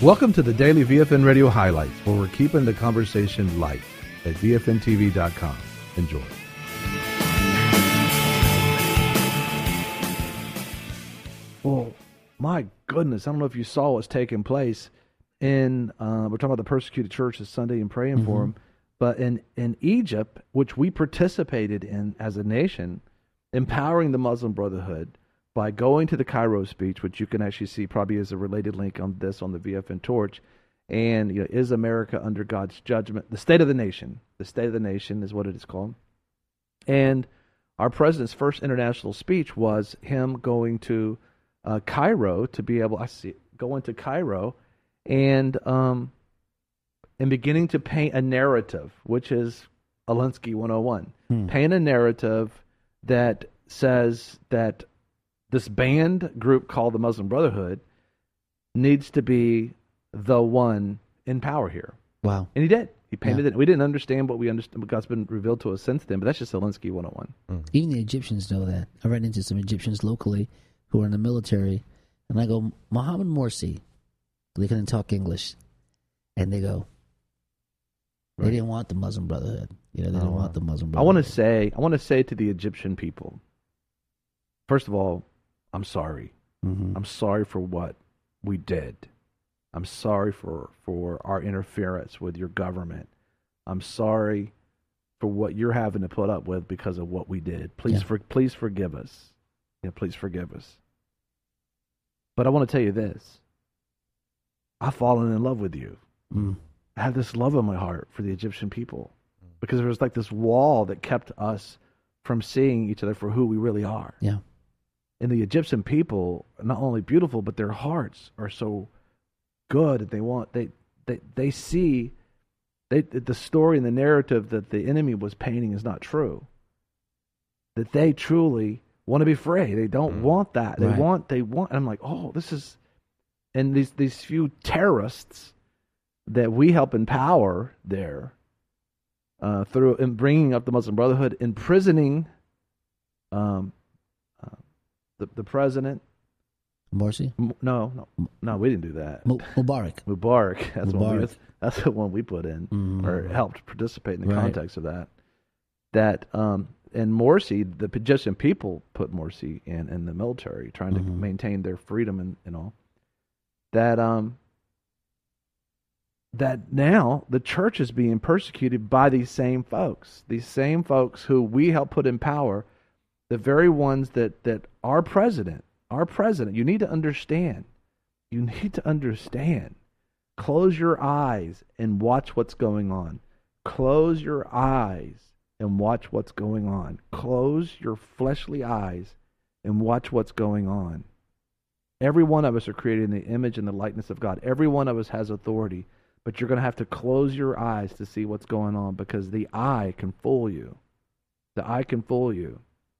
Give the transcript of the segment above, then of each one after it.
Welcome to the Daily VFN Radio Highlights, where we're keeping the conversation light at VFNTV.com. Enjoy. Well, my goodness, I don't know if you saw what's taking place in, we're talking about the persecuted church this Sunday and praying for them, but in Egypt, which we participated in as a nation, empowering the Muslim Brotherhood by going to the Cairo speech, which you can actually see probably as a related link on this on the VFN Torch, and is America under God's judgment? The State of the Nation. The State of the Nation is what it is called. And our president's first international speech was him going to Cairo to be able, going to Cairo and beginning to paint a narrative, which is Alinsky 101. Paint a narrative that says that this banned group called the Muslim Brotherhood needs to be the one in power here. Wow. And he did. He painted it. We didn't understand what God's been revealed to us since then, but that's just Alinsky 101. Even the Egyptians know that. I ran into some Egyptians locally who are in the military, and I go, Mohammed Morsi. They couldn't talk English. And they go, they didn't want the Muslim Brotherhood. They didn't want the Muslim Brotherhood. I want to say to the Egyptian people, first of all, I'm sorry. I'm sorry for what we did. I'm sorry for our interference with your government. I'm sorry for what you're having to put up with because of what we did. Please forgive us. Please forgive us. But I want to tell you this. I've fallen in love with you. I have this love in my heart for the Egyptian people because there was like this wall that kept us from seeing each other for who we really are. Yeah. And the Egyptian people are not only beautiful, but their hearts are so good that they see the story and the narrative that the enemy was painting is not true. That they truly want to be free. They don't want that. They want, and I'm like, oh, this is, and these few terrorists that we help empower there through in bringing up the Muslim Brotherhood, imprisoning the president. Morsi? No, we didn't do that. Mubarak. That's the one we put in or helped participate in the context of that. And Morsi, the Egyptian people put Morsi in the military, trying to maintain their freedom and all. That now the church is being persecuted by these same folks who we help put in power, the very ones that our president, you need to understand. Close your eyes and watch what's going on. Close your eyes and watch what's going on. Close your fleshly eyes and watch what's going on. Every one of us are created in the image and the likeness of God. Every one of us has authority, but you're going to have to close your eyes to see what's going on because the eye can fool you. The eye can fool you.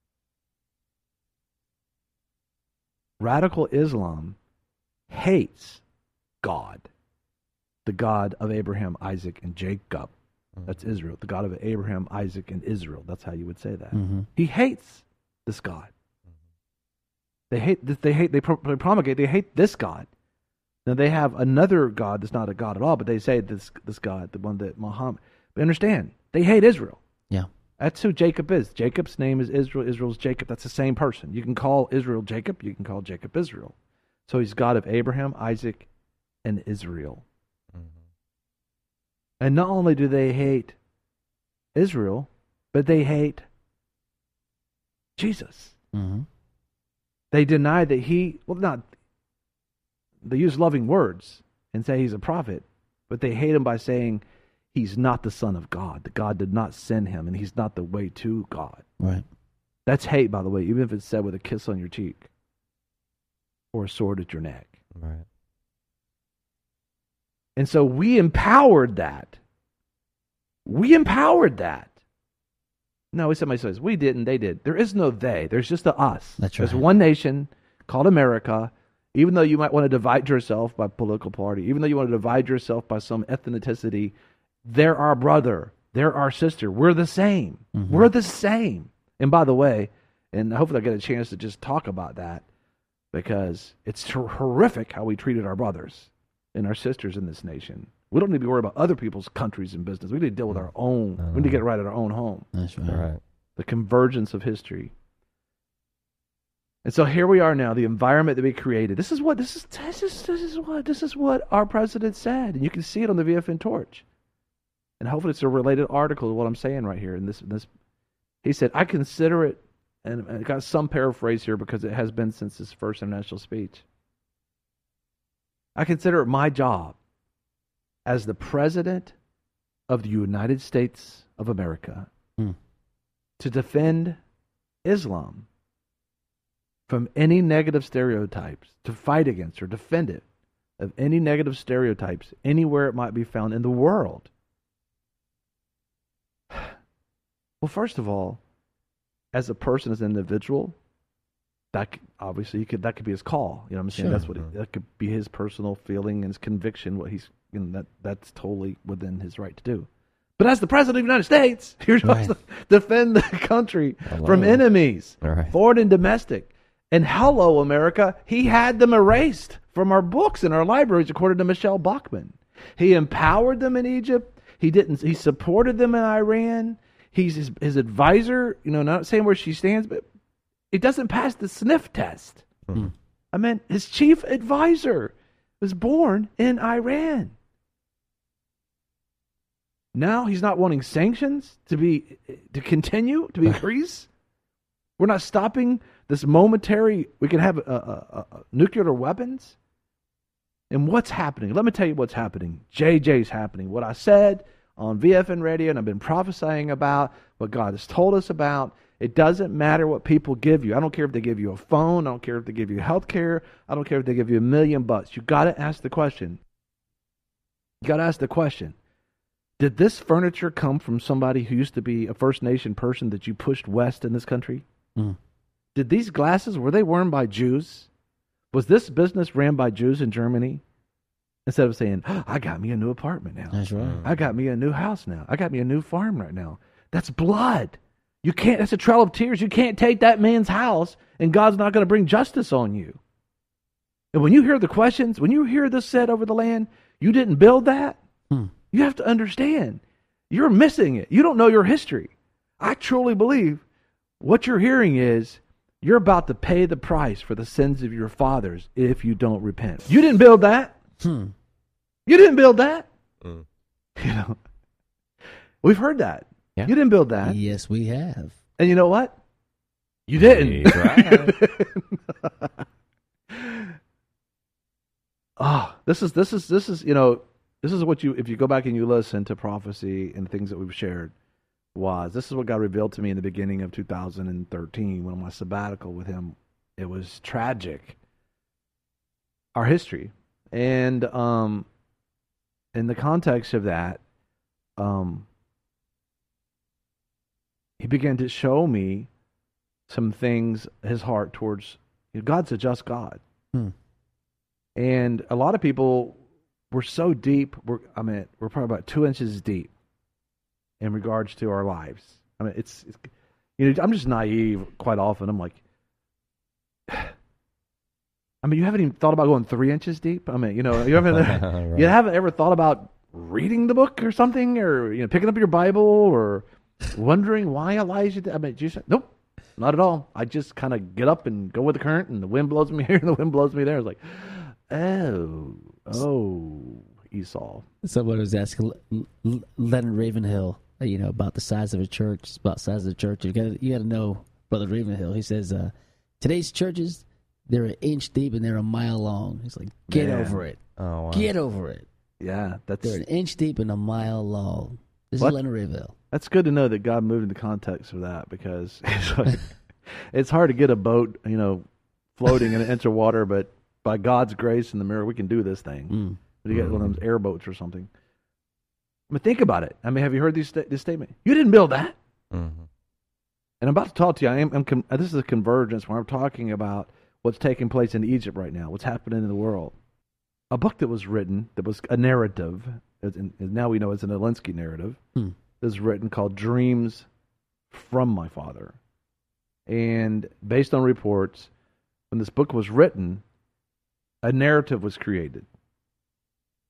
Radical Islam hates God, the God of Abraham, Isaac, and Jacob. That's Israel. The God of Abraham, Isaac, and Israel. That's how you would say that. He hates this God. They promulgate. They hate this God. Now they have another God that's not a God at all, but they say this God, the one that Muhammad. But understand, they hate Israel. Yeah. That's who Jacob is. Jacob's name is Israel. Israel's Jacob. That's the same person. You can call Israel Jacob. You can call Jacob Israel. So he's God of Abraham, Isaac, and Israel. And not only do they hate Israel, but they hate Jesus. They deny that they use loving words and say he's a prophet, but they hate him by saying he's not the Son of God. That God did not send him, and he's not the way to God. Right. That's hate, by the way, even if it's said with a kiss on your cheek or a sword at your neck. Right. And so we empowered that. No, somebody says, we didn't, they did. There is no they. There's just a us. That's right. There's one nation called America. Even though you might want to divide yourself by political party, even though you want to divide yourself by some ethnicity, they're our brother. They're our sister. We're the same. We're the same. And by the way, and hopefully I get a chance to just talk about that because it's horrific how we treated our brothers. and our sisters in this nation. We don't need to be worried about other people's countries and business. We need to deal with our own. We need to get it right at our own home. That's right. The convergence of history. And so here we are now, the environment that we created. This is what our president said, and you can see it on the VFN torch. And hopefully it's a related article to what I'm saying right here. In this, he said, I consider it, and I got some paraphrase here because it has been since his first international speech. I consider it my job as the President of the United States of America to defend Islam from any negative stereotypes, to fight against or defend it of any negative stereotypes anywhere it might be found in the world. Well, first of all, as a person, as an individual, that obviously that could be his call. You know what I'm saying? Sure. That's what that could be his personal feeling and his conviction. What he's that's totally within his right to do. But as the president of the United States, you're supposed to defend the country from enemies, foreign and domestic. And hello, America, he had them erased from our books and our libraries, according to Michelle Bachmann. He empowered them in Egypt. He supported them in Iran. He's his advisor, not saying where she stands, but it doesn't pass the sniff test. Mm-hmm. I mean, his chief advisor was born in Iran. Now he's not wanting sanctions to continue to be increased. We're not stopping this momentary. We can have nuclear weapons. And what's happening? Let me tell you what's happening. JJ's happening. What I said on VFN Radio, and I've been prophesying about what God has told us about. It doesn't matter what people give you. I don't care if they give you a phone. I don't care if they give you health care. I don't care if they give you $1 million. You got to ask the question. You got to ask the question. Did this furniture come from somebody who used to be a First Nation person that you pushed west in this country? Mm. Did these glasses, were they worn by Jews? Was this business ran by Jews in Germany? Instead of saying, I got me a new apartment now. That's right. I got me a new house now. I got me a new farm right now. That's blood. You can't, that's a trail of tears. You can't take that man's house and God's not going to bring justice on you. And when you hear the questions, when you hear this said over the land, you didn't build that. You have to understand, you're missing it. You don't know your history. I truly believe what you're hearing is you're about to pay the price for the sins of your fathers if you don't repent. You didn't build that. You didn't build that. We've heard that. Yeah. You didn't build that. Yes, we have. And you know what? You didn't. Right. This is what if you go back and you listen to prophecy and things that we've shared, this is what God revealed to me in the beginning of 2013 when my sabbatical with him. It was tragic. Our history. And in the context of that, he began to show me some things, his heart towards God's a just God. And a lot of people were so deep, we're probably about 2 inches deep in regards to our lives. I mean, it's I'm just naive quite often. I'm like, you haven't even thought about going 3 inches deep? You haven't right. You haven't ever thought about reading the book or something, or picking up your Bible, or wondering why Elijah did. You said, nope, not at all. I just kind of get up and go with the current, and the wind blows me here and the wind blows me there. It's like, oh, Esau. Someone was asking Leonard Ravenhill, about the size of a church. It's about the size of the church. You got to know Brother Ravenhill. He says, today's churches, they're an inch deep and they're a mile long. He's like, get over it. Oh, wow. Get over it. Yeah, they're an inch deep and a mile long. This is Leonard Ravenhill. That's good to know that God moved in the context of that, because it's hard to get a boat, floating in an inch of water, but by God's grace and the miracle, we can do this thing. You get one of those airboats or something. Think about it. Have you heard this statement? You didn't build that. Mm-hmm. And I'm about to talk to you. This is a convergence where I'm talking about what's taking place in Egypt right now, what's happening in the world. A book that was written, that was a narrative, and now we know it's an Alinsky narrative, is written called Dreams from My Father. And based on reports, when this book was written, a narrative was created.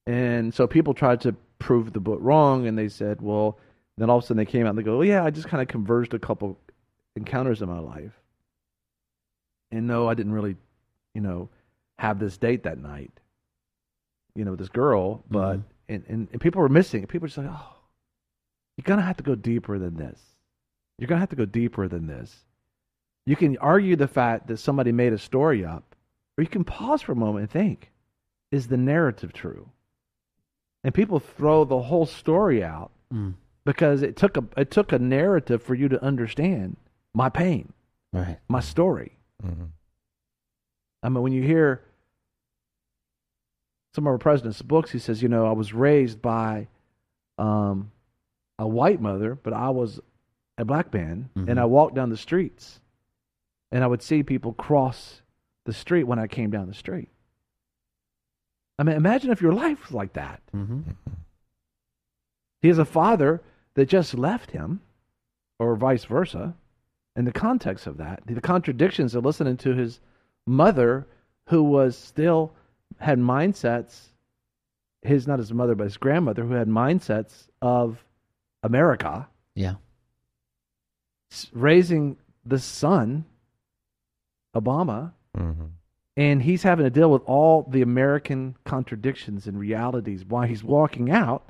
And so people tried to prove the book wrong, and they said, well, then all of a sudden they came out and they go, well, yeah, I just kind of converged a couple encounters in my life. And no, I didn't really, have this date that night, with this girl, but, and people were missing. People were just like, oh, you're going to have to go deeper than this. You're going to have to go deeper than this. You can argue the fact that somebody made a story up, or you can pause for a moment and think, is the narrative true? And people throw the whole story out because it took a narrative for you to understand my pain, right? My story. Mm-hmm. I mean, when you hear some of our president's books, he says, I was raised by a white mother, but I was a black man, and I walked down the streets, and I would see people cross the street when I came down the street. I mean, imagine if your life was like that. Mm-hmm. He has a father that just left him, or vice versa. In the context of that, the contradictions of listening to his mother, who was still had mindsets, not his mother, but his grandmother, who had mindsets of America. Yeah. Raising the son, Obama, Mm-hmm. and he's having to deal with all the American contradictions and realities while he's walking out.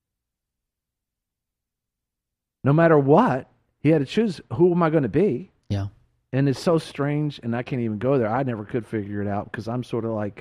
No matter what, he had to choose, who am I going to be? Yeah. And it's so strange, and I can't even go there. I never could figure it out because I'm sort of like,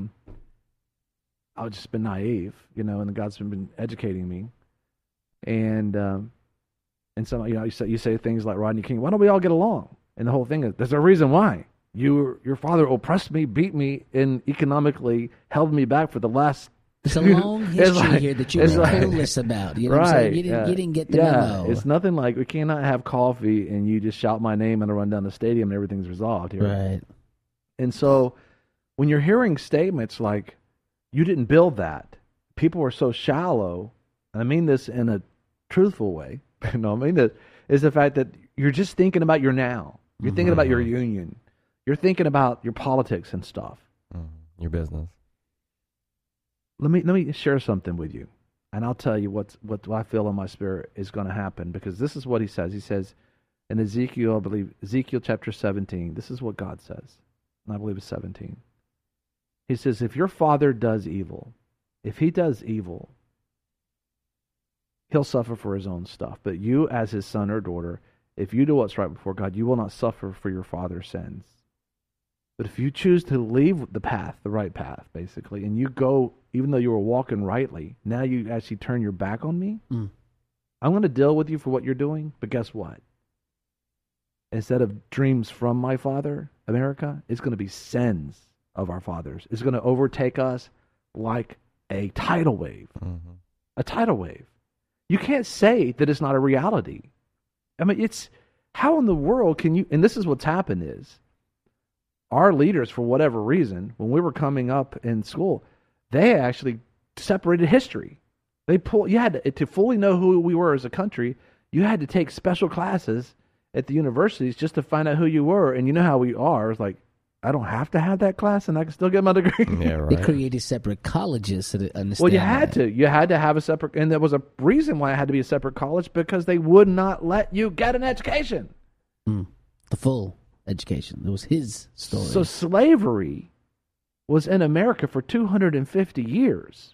I've just been naive, and God's been educating me. And so, you say things like Rodney King, why don't we all get along? And the whole thing is, there's a reason why. Your father oppressed me, beat me, and economically held me back for the last. It's a long history here that you're clueless about. You know what I'm saying? You didn't get the memo. It's nothing like we cannot have coffee and you just shout my name and I run down the stadium and everything's resolved here. Right. And so when you're hearing statements like, you didn't build that, people are so shallow, and I mean this in a truthful way, I mean that is the fact that you're just thinking about your now. You're thinking about your union. You're thinking about your politics and stuff. Your business. Let me share something with you, and I'll tell you what I feel in my spirit is going to happen, because this is what he says. He says in Ezekiel, I believe, Ezekiel chapter 17, this is what God says, and I believe it's 17. He says, if your father does evil, if he does evil, he'll suffer for his own stuff. But you as his son or daughter, if you do what's right before God, you will not suffer for your father's sins. But if you choose to leave the path, the right path, basically, and you go, even though you were walking rightly, now you actually turn your back on me, I'm going to deal with you for what you're doing, but guess what? Instead of dreams from my father, America, it's going to be sins of our fathers. It's going to overtake us like a tidal wave. Mm-hmm. A tidal wave. You can't say that it's not a reality. I mean, it's, how in the world can you, and this is what's happened is, our leaders, for whatever reason, when we were coming up in school, they actually separated history. You had to fully know who we were as a country, you had to take special classes at the universities just to find out who you were. And you know how we are. It's like, I don't have to have that class and I can still get my degree. Yeah, right. They created separate colleges to understand. Well, you had to. You had to have a separate, and there was a reason why it had to be a separate college, because they would not let you get an education. The full education. It was his story. So slavery was in America for 250 years.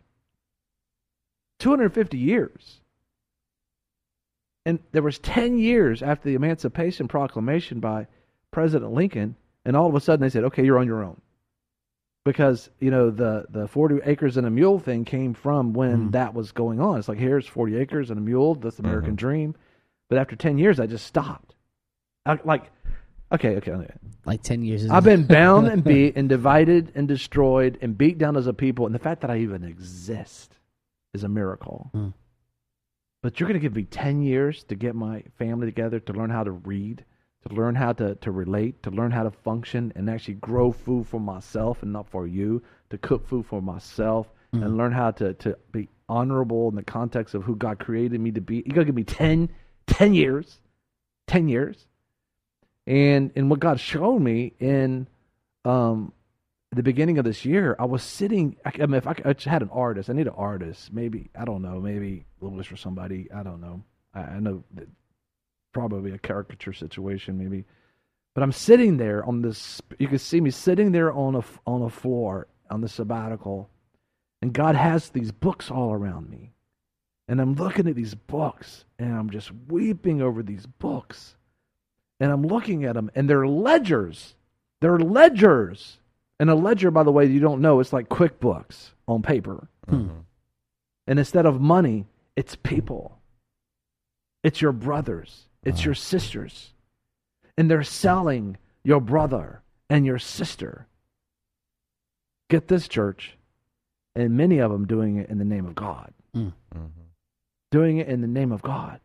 250 years. And there was 10 years after the Emancipation Proclamation by President Lincoln, and all of a sudden they said, okay, you're on your own. Because, the 40 acres and a mule thing came from when that was going on. It's like, here's 40 acres and a mule, that's the American dream. But after 10 years, I just stopped. Okay. Like 10 years. I've been bound and beat and divided and destroyed and beat down as a people. And the fact that I even exist is a miracle. But you're going to give me 10 years to get my family together, to learn how to read, to learn how to relate, to learn how to function and actually grow food for myself and not for you, to cook food for myself and learn how to be honorable in the context of who God created me to be. You're going to give me 10 years. 10 years. And what God showed me in at the beginning of this year, I was sitting. I mean, if I had an artist, I need an artist. Maybe I don't know. Maybe Lewis or somebody. I don't know. I know that probably a caricature situation, maybe. But I'm sitting there on this. You can see me sitting there on a floor on the sabbatical, and God has these books all around me, and I'm looking at these books, and I'm just weeping over these books, and I'm looking at them, and they're ledgers. They're ledgers. And a ledger, by the way, you don't know, it's like QuickBooks on paper. Mm-hmm. And instead of money, it's people. It's your brothers. It's your sisters. And they're selling your brother and your sister. Get this, church. And many of them doing it in the name of God. Mm-hmm. Doing it in the name of God.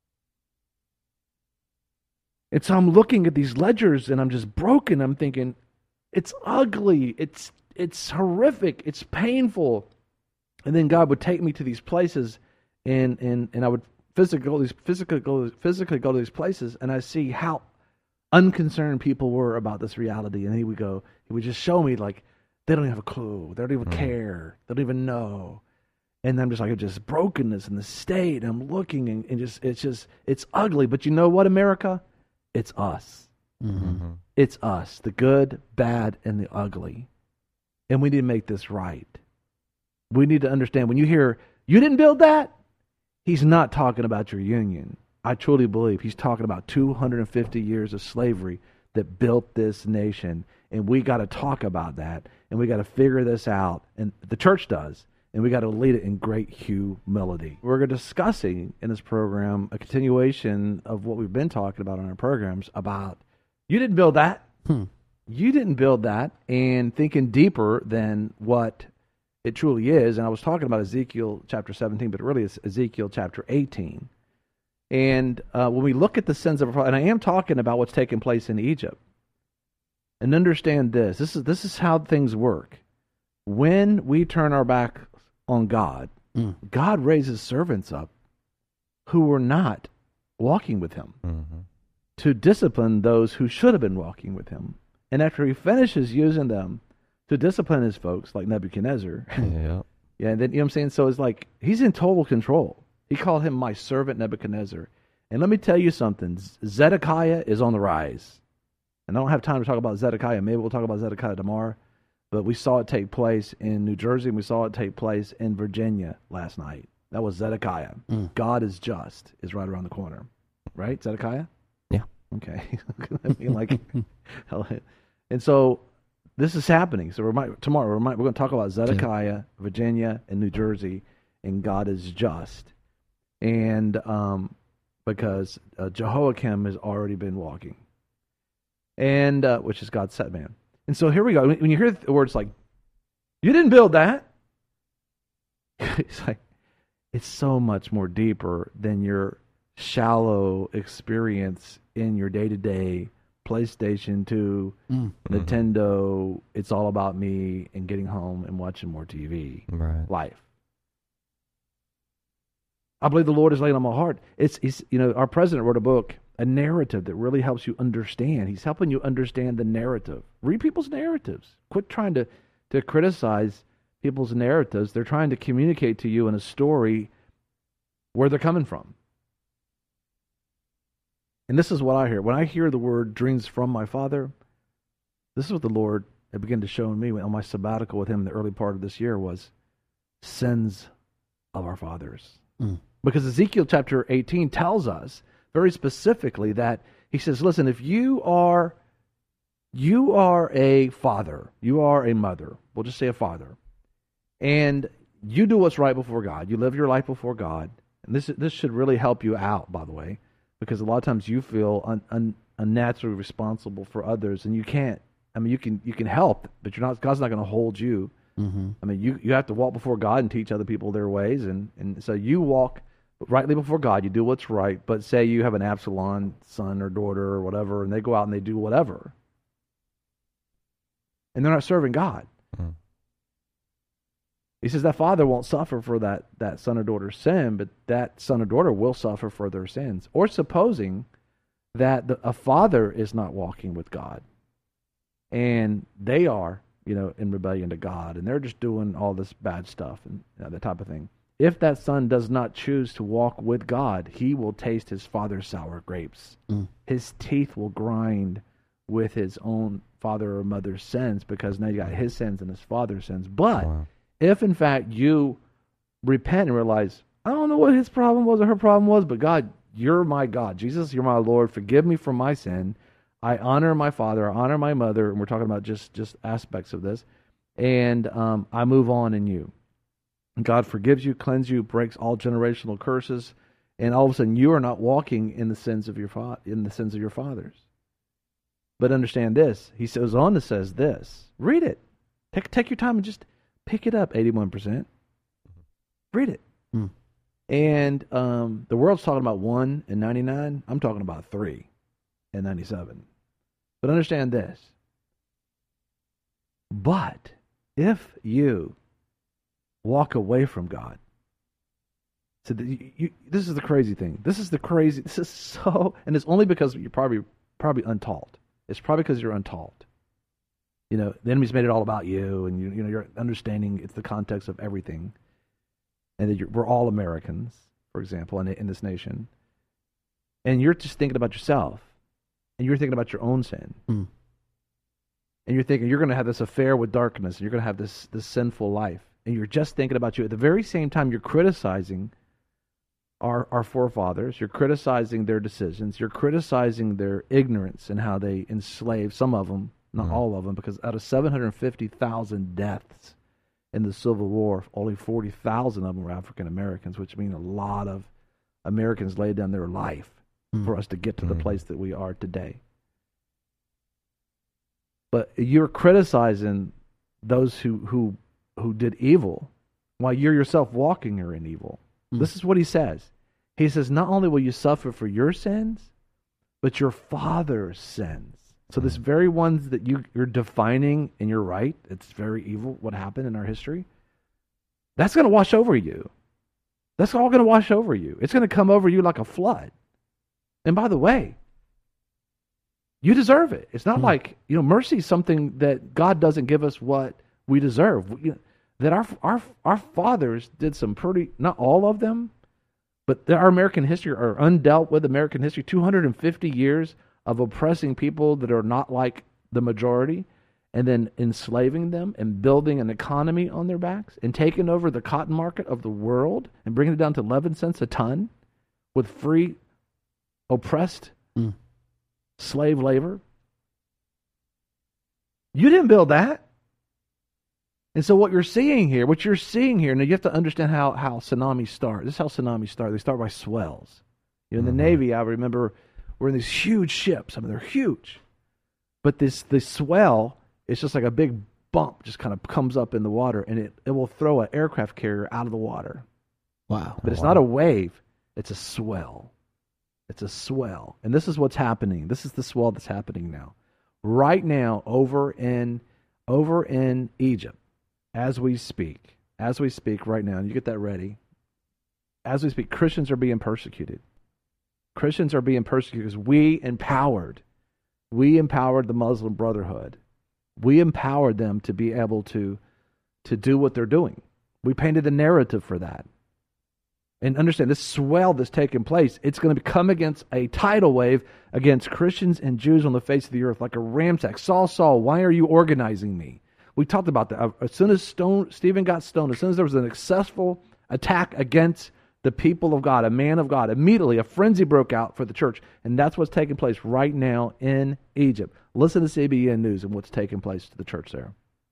And so I'm looking at these ledgers and I'm just broken. I'm thinking, it's ugly. It's horrific. It's painful. And then God would take me to these places, and I would physically go to these places, and I see how unconcerned people were about this reality. And he would just show me, like, they don't even have a clue. They don't even care. They don't even know. And I'm just like, just brokenness in the state. And I'm looking, and it's ugly. But you know what, America? It's us. Mm-hmm. It's us, the good, bad, and the ugly. And we need to make this right. We need to understand, when you hear, you didn't build that, he's not talking about your union. I truly believe he's talking about 250 years of slavery that built this nation. And we got to talk about that. And we got to figure this out. And the church does. And we got to lead it in great humility. We're discussing in this program a continuation of what we've been talking about on our programs about, you didn't build that. You didn't build that, and thinking deeper than what it truly is. And I was talking about Ezekiel chapter 17, but really it's Ezekiel chapter 18. And when we look at the sins of our father, and I am talking about what's taking place in Egypt, and understand this. This is how things work. When we turn our back on God, God raises servants up who were not walking with him. Mm-hmm. To discipline those who should have been walking with him. And after he finishes using them to discipline his folks, like Nebuchadnezzar, Yeah. yeah, and then, you know what I'm saying? So it's like, he's in total control. He called him my servant Nebuchadnezzar. And let me tell you something, Zedekiah is on the rise. And I don't have time to talk about Zedekiah. Maybe we'll talk about Zedekiah tomorrow. But we saw it take place in New Jersey, and we saw it take place in Virginia last night. That was Zedekiah. God is just is right around the corner. Right, Zedekiah? Yeah. Okay. I mean, like, and so this is happening. So tomorrow we're going to talk about Zedekiah, Virginia, and New Jersey, and God is just, and because Jehoiakim has already been walking, and which is God's set man. And so here we go. When you hear the words like, "You didn't build that," it's like, it's so much more deeper than your shallow experience in your day-to-day PlayStation 2, Nintendo, it's all about me and getting home and watching more TV. Right. Life. I believe the Lord is laying on my heart. It's our president wrote a book, a narrative that really helps you understand. He's helping you understand the narrative. Read people's narratives. Quit trying to criticize people's narratives. They're trying to communicate to you in a story where they're coming from. And this is what I hear. When I hear the word dreams from my father, this is what the Lord had begun to show me on my sabbatical with him in the early part of this year was sins of our fathers. Because Ezekiel chapter 18 tells us very specifically that he says, listen, if you are a father, you are a mother, we'll just say a father, and you do what's right before God, you live your life before God, and this should really help you out, by the way, because a lot of times you feel unnaturally responsible for others, and you can't. I mean, you can help, but God's not going to hold you. Mm-hmm. I mean, you have to walk before God and teach other people their ways, and so you walk rightly before God. You do what's right. But say you have an Absalom son or daughter or whatever, and they go out and they do whatever, and they're not serving God. Mm. He says that father won't suffer for that son or daughter's sin, but that son or daughter will suffer for their sins. Or supposing that a father is not walking with God, and they are, in rebellion to God, and they're just doing all this bad stuff and that type of thing. If that son does not choose to walk with God, he will taste his father's sour grapes. His teeth will grind with his own father or mother's sins, because now you got his sins and his father's sins. But if in fact you repent and realize, I don't know what his problem was or her problem was, but God, you're my God. Jesus, you're my Lord. Forgive me for my sin. I honor my father. I honor my mother. And we're talking about just aspects of this. And I move on in you. God forgives you, cleanses you, breaks all generational curses, and all of a sudden you are not walking in the sins of your fathers. But understand this. He goes on to says this. Read it. Take your time and just pick it up. 81%. Read it. And the world's talking about 1 and 99. I'm talking about 3 and 97. But understand this. But if you walk away from God, so this is the crazy thing. This is so, and it's only because you're probably untaught. It's probably because you're untaught. The enemy's made it all about you, and you're understanding it's the context of everything, and that we're all Americans, for example, in this nation, and you're just thinking about yourself, and you're thinking about your own sin, and you're thinking you're going to have this affair with darkness, and you're going to have this sinful life, and you're just thinking about you. At the very same time, you're criticizing our forefathers. You're criticizing their decisions. You're criticizing their ignorance and how they enslaved some of them, not all of them, because out of 750,000 deaths in the Civil War, only 40,000 of them were African Americans, which means a lot of Americans laid down their life for us to get to the place that we are today. But you're criticizing those who did evil while you're yourself walking in evil. This is what he says. He says, not only will you suffer for your sins, but your father's sins. So this very ones that you're defining, and you're right, it's very evil what happened in our history, that's going to wash over you. That's all going to wash over you. It's going to come over you like a flood. And by the way, you deserve it. It's not like, mercy is something that God doesn't give us what we deserve. That our fathers did some pretty, not all of them, but our American history, our undealt with American history, 250 years of oppressing people that are not like the majority, and then enslaving them and building an economy on their backs and taking over the cotton market of the world and bringing it down to 11 cents a ton with free, oppressed slave labor. You didn't build that. And so what you're seeing here, now you have to understand how tsunamis start. This is how tsunamis start. They start by swells. In the Navy, I remember we're in these huge ships. I mean, they're huge. But this swell, it's just like a big bump just kind of comes up in the water, and it will throw an aircraft carrier out of the water. Wow. But it's not a wave. It's a swell. It's a swell. And this is what's happening. This is the swell that's happening now. Right now, over in Egypt, as we speak right now, and you get that ready, as we speak, Christians are being persecuted. Christians are being persecuted because we empowered the Muslim Brotherhood. We empowered them to be able to do what they're doing. We painted a narrative for that. And understand, this swell that's taking place, it's going to come against a tidal wave against Christians and Jews on the face of the earth, like a ramsack. Saul, why are you organizing me? We talked about that. As soon as Stephen got stoned, as soon as there was an successful attack against the people of God, a man of God, immediately a frenzy broke out for the church. And that's what's taking place right now in Egypt. Listen to CBN News and what's taking place to the church there.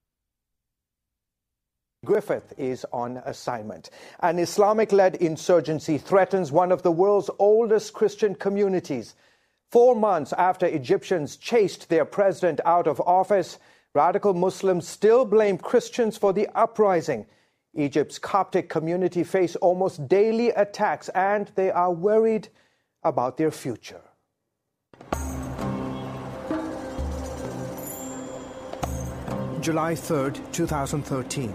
Griffith is on assignment. An Islamic-led insurgency threatens one of the world's oldest Christian communities. 4 months after Egyptians chased their president out of office, radical Muslims still blame Christians for the uprising. Egypt's Coptic community face almost daily attacks, and they are worried about their future. July 3rd, 2013.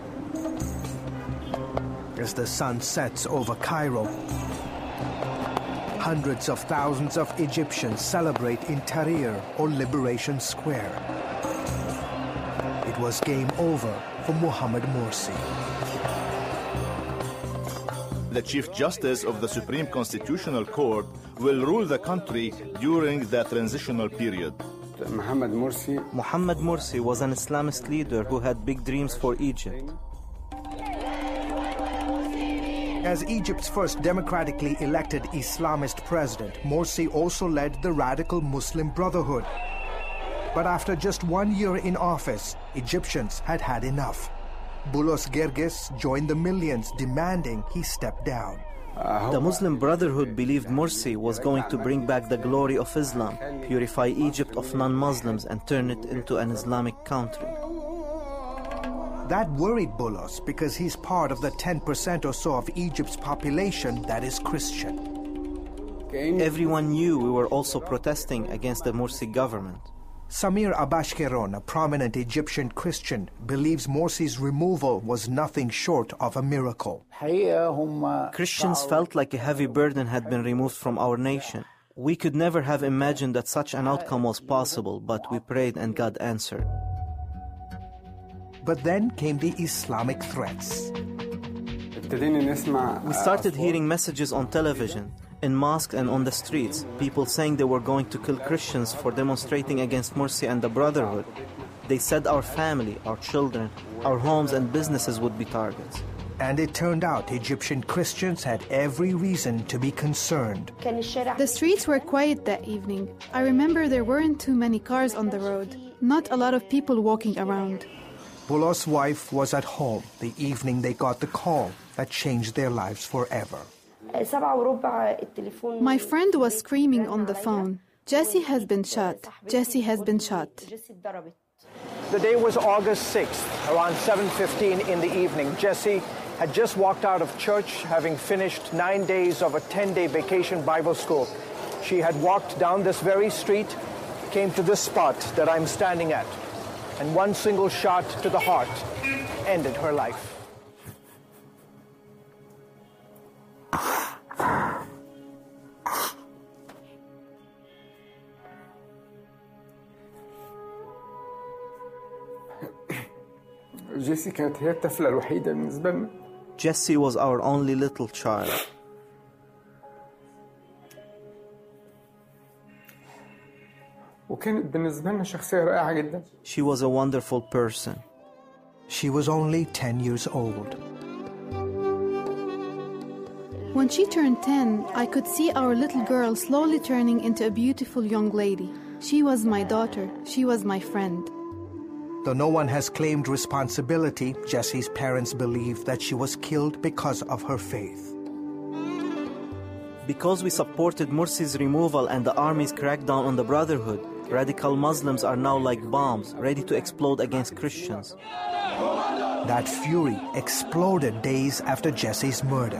As the sun sets over Cairo, hundreds of thousands of Egyptians celebrate in Tahrir or Liberation Square. it was game over for Mohamed Morsi. The Chief Justice of the Supreme Constitutional Court will rule the country during the transitional period. Mohamed Morsi was an Islamist leader who had big dreams for Egypt. As Egypt's first democratically elected Islamist president, Morsi also led the radical Muslim Brotherhood. But after just 1 year in office, Egyptians had had enough. Boulos Gerges joined the millions demanding he step down. The Muslim Brotherhood believed Morsi was going to bring back the glory of Islam, purify Egypt of non-Muslims and turn it into an Islamic country. That worried Boulos because he's part of the 10% or so of Egypt's population that is Christian. Everyone knew we were also protesting against the Morsi government. Samir Abashkeron, a prominent Egyptian Christian, believes Morsi's removal was nothing short of a miracle. Christians felt like a heavy burden had been removed from our nation. We could never have imagined that such an outcome was possible, but we prayed and God answered. But then came the Islamic threats. We started hearing messages on television, in mosques and on the streets, people saying they were going to kill Christians for demonstrating against Morsi and the Brotherhood. They said our family, our children, our homes and businesses would be targets. And it turned out Egyptian Christians had every reason to be concerned. The streets were quiet that evening. I remember there weren't too many cars on the road, not a lot of people walking around. Boulos' wife was at home the evening they got the call that changed their lives forever. My friend was screaming on the phone, "Jesse has been shot. Jesse has been shot." The day was August 6th, around 7:15 in the evening. Jesse had just walked out of church, having finished 9 days of a 10-day vacation Bible school. She had walked down this very street, came to this spot that I'm standing at, and one single shot to the heart ended her life. Jessie was our only little child. She was a wonderful person. She was only 10 years old. When she turned 10, I could see our little girl slowly turning into a beautiful young lady. She was my daughter. She was my friend. Though no one has claimed responsibility, Jessie's parents believe that she was killed because of her faith. Because we supported Morsi's removal and the army's crackdown on the Brotherhood, radical Muslims are now like bombs, ready to explode against Christians. That fury exploded days after Jessie's murder.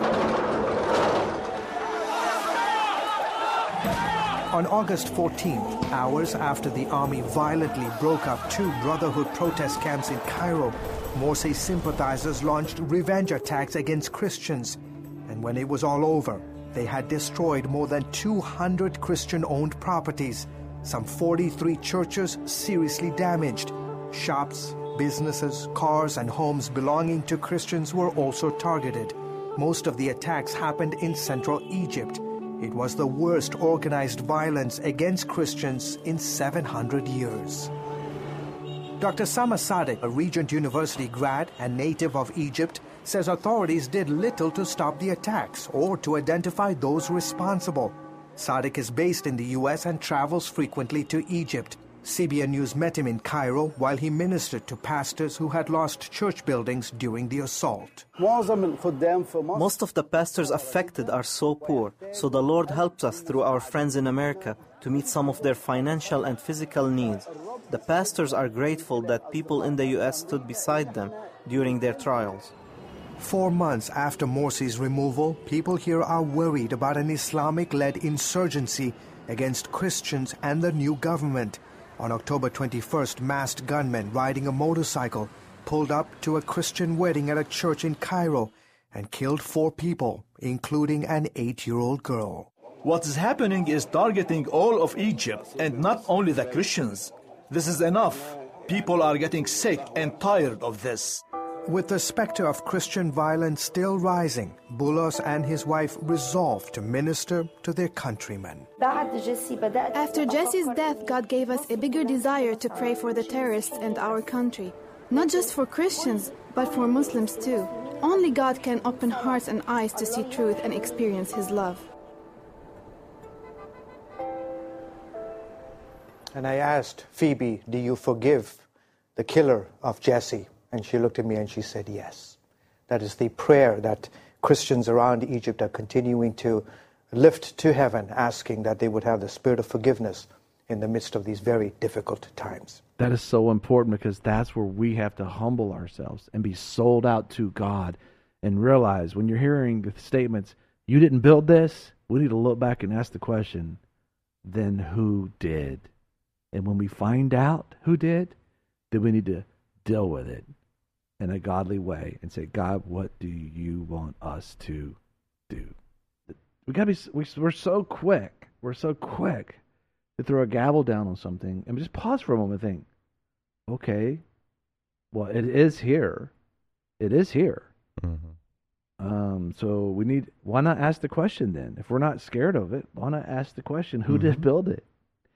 On August 14th, hours after the army violently broke up 2 Brotherhood protest camps in Cairo, Morsi sympathizers launched revenge attacks against Christians. And when it was all over, they had destroyed more than 200 Christian-owned properties, some 43 churches seriously damaged. Shops, businesses, cars, and homes belonging to Christians were also targeted. Most of the attacks happened in central Egypt. It was the worst organized violence against Christians in 700 years. Dr. Sama Sadek, a Regent University grad and native of Egypt, says authorities did little to stop the attacks or to identify those responsible. Sadek is based in the U.S. and travels frequently to Egypt. CBN News met him in Cairo while he ministered to pastors who had lost church buildings during the assault. Most of the pastors affected are so poor, so the Lord helps us through our friends in America to meet some of their financial and physical needs. The pastors are grateful that people in the U.S. stood beside them during their trials. 4 months after Morsi's removal, people here are worried about an Islamic-led insurgency against Christians and the new government. On October 21st, masked gunmen riding a motorcycle pulled up to a Christian wedding at a church in Cairo and killed 4 people, including an 8-year-old girl. What is happening is targeting all of Egypt and not only the Christians. This is enough. People are getting sick and tired of this. With the specter of Christian violence still rising, Boulos and his wife resolved to minister to their countrymen. After Jesse's death, God gave us a bigger desire to pray for the terrorists and our country. Not just for Christians, but for Muslims too. Only God can open hearts and eyes to see truth and experience His love. And I asked Phoebe, do you forgive the killer of Jesse? And she looked at me and she said, yes. That is the prayer that Christians around Egypt are continuing to lift to heaven, asking that they would have the spirit of forgiveness in the midst of these very difficult times. That is so important, because that's where we have to humble ourselves and be sold out to God and realize when you're hearing the statements, you didn't build this, we need to look back and ask the question, then who did? And when we find out who did, then we need to deal with it in a godly way and say, God, what do you want us to do? We gotta be. We're so quick. We're so quick to throw a gavel down on something and just pause for a moment and think, okay, well, it is here. It is here. Mm-hmm. So we need. Why not ask the question then? If we're not scared of it, why not ask the question? Who did build it?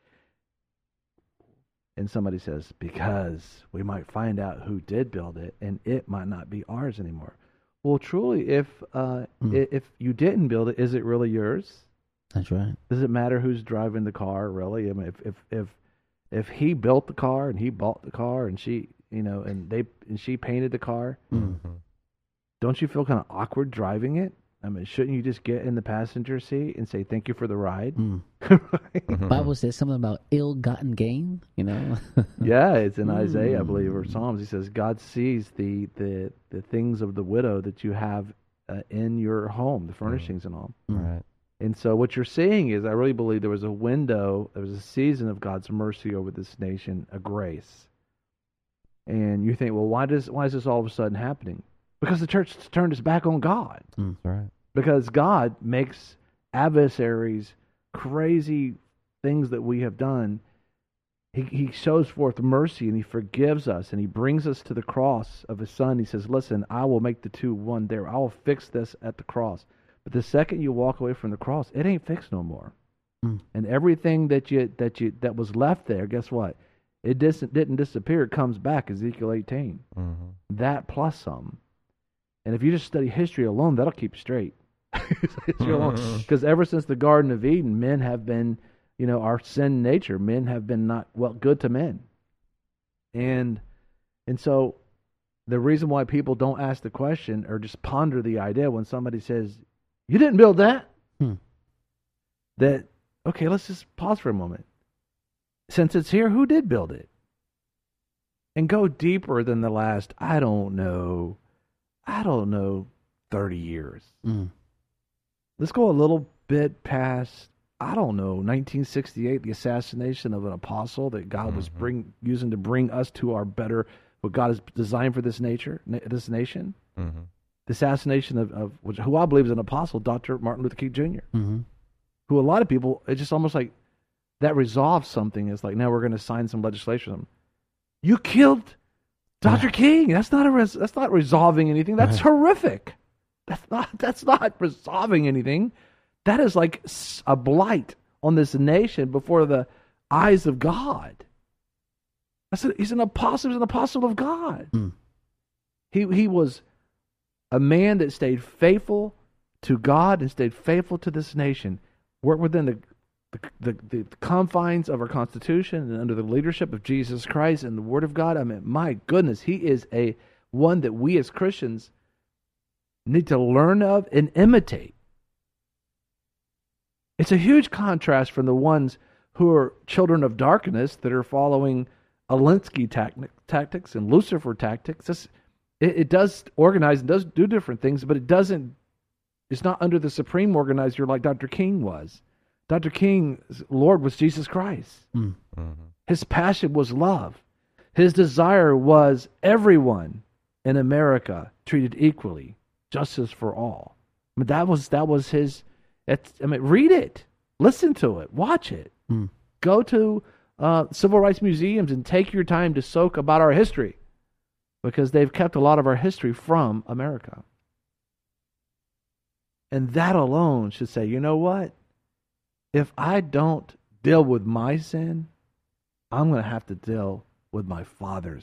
And somebody says, because we might find out who did build it, and it might not be ours anymore. Well, truly, if you didn't build it, is it really yours? That's right. Does it matter who's driving the car? Really? I mean, if he built the car and he bought the car and she, and she painted the car, don't you feel kind of awkward driving it? I mean, shouldn't you just get in the passenger seat and say, thank you for the ride? Right? Bible says something about ill-gotten gain, Yeah, it's in Isaiah, I believe, or Psalms. He says, God sees the things of the widow that you have in your home, the furnishings and all. Right. And so what you're saying is, I really believe there was a window, there was a season of God's mercy over this nation, a grace. And you think, well, why is this all of a sudden happening? Because the church turned its back on God. That's right. Because God makes adversaries crazy things that we have done. He shows forth mercy and He forgives us and He brings us to the cross of His Son. He says, listen, I will make the two one there. I will fix this at the cross. But the second you walk away from the cross, it ain't fixed no more. And everything that was left there, guess what? It didn't disappear. It comes back, Ezekiel 18. That plus some. And if you just study history alone, that'll keep you straight. Because ever since the Garden of Eden, men have been, our sin nature, men have been good to men. And so the reason why people don't ask the question or just ponder the idea when somebody says, you didn't build that, that, okay, let's just pause for a moment. Since it's here, who did build it? And go deeper than the last, I don't know, 30 years. Let's go a little bit past, 1968, the assassination of an apostle that God was using to bring us to our better, what God has designed for this nation. The assassination of who I believe is an apostle, Dr. Martin Luther King Jr., who a lot of people, it's just almost like that resolves something. It's like, now we're going to sign some legislation. You killed Dr. King. That's not resolving anything. That's horrific. That's not resolving anything. That is like a blight on this nation before the eyes of God. He's an apostle. He's an apostle of God. He was a man that stayed faithful to God and stayed faithful to this nation. Worked within the confines of our Constitution and under the leadership of Jesus Christ and the Word of God. I mean, my goodness, he is one that we as Christians need to learn of and imitate. It's a huge contrast from the ones who are children of darkness that are following Alinsky tactics and Lucifer tactics. It does organize and does do different things, but it's not under the supreme organizer like Dr. King was. Dr. King's Lord was Jesus Christ. His passion was love. His desire was everyone in America treated equally, justice for all. I mean, that was his. Read it, listen to it, watch it. Go to civil rights museums and take your time to soak about our history, because they've kept a lot of our history from America. And that alone should say, you know what? If I don't deal with my sin, I'm going to have to deal with my father's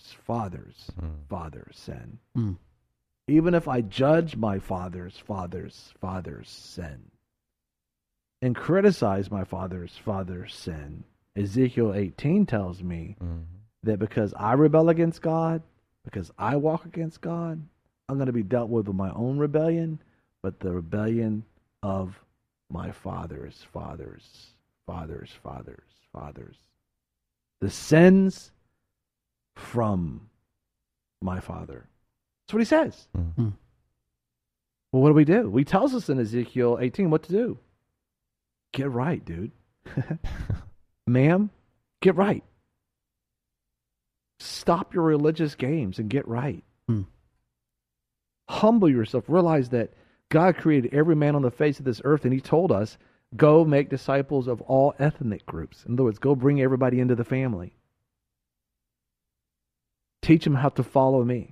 sin. Mm. Even if I judge my father's sin and criticize my father's sin, Ezekiel 18 tells me that because I rebel against God, because I walk against God, I'm going to be dealt with my own rebellion, but the rebellion of my fathers. The sins from my father. That's what he says. Mm-hmm. Well, what do? He tells us in Ezekiel 18 what to do. Get right, dude. Ma'am, get right. Stop your religious games and get right. Mm. Humble yourself. Realize that God created every man on the face of this earth, and he told us, go make disciples of all ethnic groups. In other words, go bring everybody into the family. Teach them how to follow me.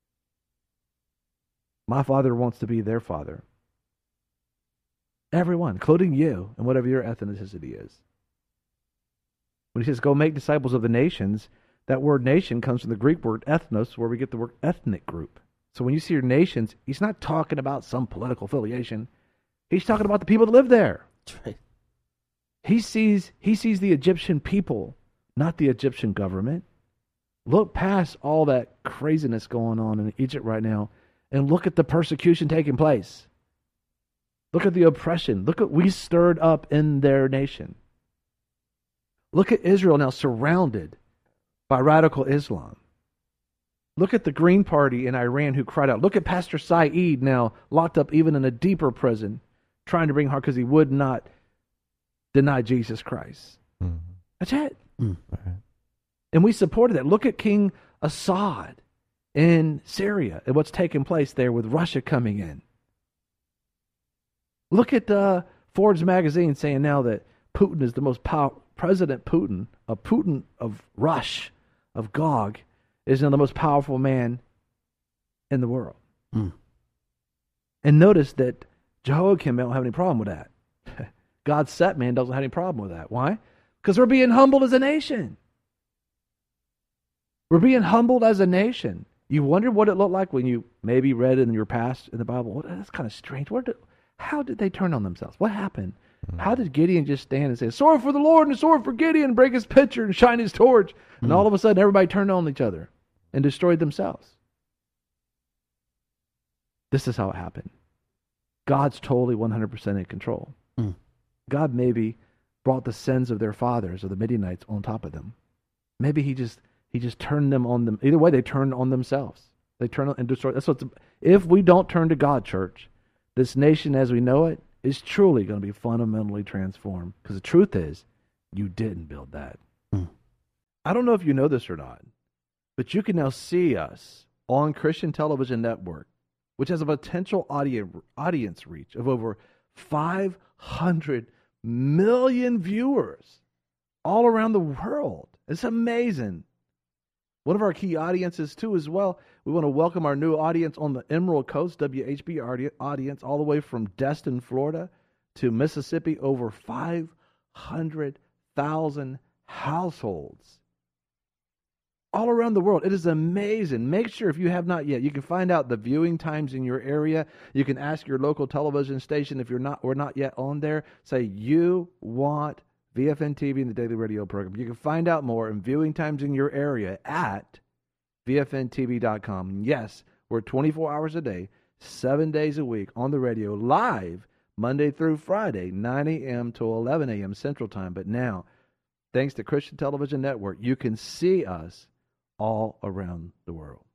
My Father wants to be their Father. Everyone, including you, and whatever your ethnicity is. When he says, go make disciples of the nations, that word nation comes from the Greek word ethnos, where we get the word ethnic group. So when you see your nations, he's not talking about some political affiliation. He's talking about the people that live there. That's right. He sees the Egyptian people, not the Egyptian government. Look past all that craziness going on in Egypt right now, and look at the persecution taking place. Look at the oppression. Look at what we stirred up in their nation. Look at Israel now surrounded by radical Islam. Look at the Green Party in Iran who cried out. Look at Pastor Saeed now locked up even in a deeper prison, trying to bring harm because he would not deny Jesus Christ. Mm-hmm. That's it. Mm. Right. And we supported that. Look at King Assad in Syria and what's taking place there with Russia coming in. Look at Forbes magazine saying now that Putin is the most powerful, President Putin of Rush, of Gog, is now the most powerful man in the world. Mm. And notice that Jehoiakim don't have any problem with that. God's set man doesn't have any problem with that. Why? Because we're being humbled as a nation. We're being humbled as a nation. You wonder what it looked like when you maybe read it in your past in the Bible. Well, that's kind of strange. How did they turn on themselves? What happened? How did Gideon just stand and say, sword for the Lord and a sword for Gideon, break his pitcher and shine his torch? And all of a sudden everybody turned on each other and destroyed themselves. This is how it happened. God's totally 100% in control. Mm. God maybe brought the sins of their fathers or the Midianites on top of them. Maybe he just turned them on them. Either way, they turned on themselves. They turned on and destroyed. That's what's, if we don't turn to God, church, this nation as we know it is truly going to be fundamentally transformed. Because the truth is, you didn't build that. Mm. I don't know if you know this or not, but you can now see us on Christian Television Network, which has a potential audience reach of over 500 million viewers all around the world. It's amazing. One of our key audiences, too, as well, we want to welcome our new audience on the Emerald Coast, WHB audience, all the way from Destin, Florida, to Mississippi, over 500,000 households all around the world. It is amazing. Make sure, if you have not yet, you can find out the viewing times in your area. You can ask your local television station if we're not yet on there. Say you want VFN TV and the Daily Radio program. You can find out more and viewing times in your area at VFNTV.com. Yes, we're 24 hours a day, 7 days a week on the radio, live Monday through Friday, 9 a.m. to 11 a.m. Central Time. But now, thanks to Christian Television Network, you can see us all around the world.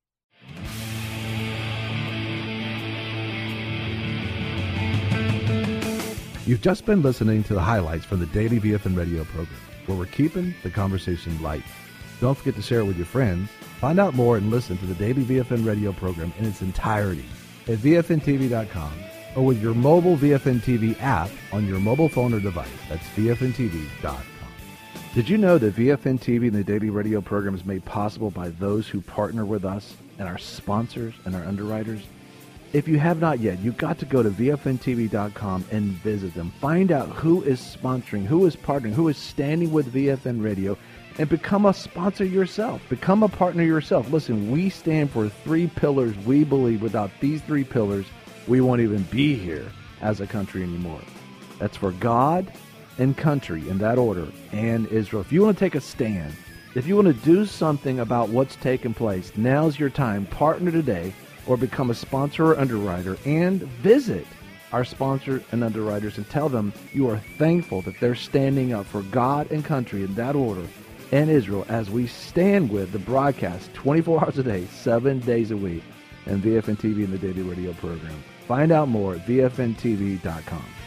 You've just been listening to the highlights from the Daily VFN Radio program, where we're keeping the conversation light. Don't forget to share it with your friends. Find out more and listen to the Daily VFN Radio program in its entirety at VFNTV.com or with your mobile VFN TV app on your mobile phone or device. That's VFNTV.com. Did you know that VFN TV and the Daily Radio program is made possible by those who partner with us and our sponsors and our underwriters? If you have not yet, you've got to go to VFNTV.com and visit them. Find out who is sponsoring, who is partnering, who is standing with VFN Radio, and become a sponsor yourself. Become a partner yourself. Listen, we stand for 3 pillars. We believe without these 3 pillars, we won't even be here as a country anymore. That's for God and country, in that order, and Israel. If you want to take a stand, if you want to do something about what's taking place, now's your time. Partner today or become a sponsor or underwriter, and visit our sponsors and underwriters and tell them you are thankful that they're standing up for God and country in that order and Israel as we stand with the broadcast 24 hours a day, 7 days a week, and VFN TV and the Daily Radio program. Find out more at VFNTV.com.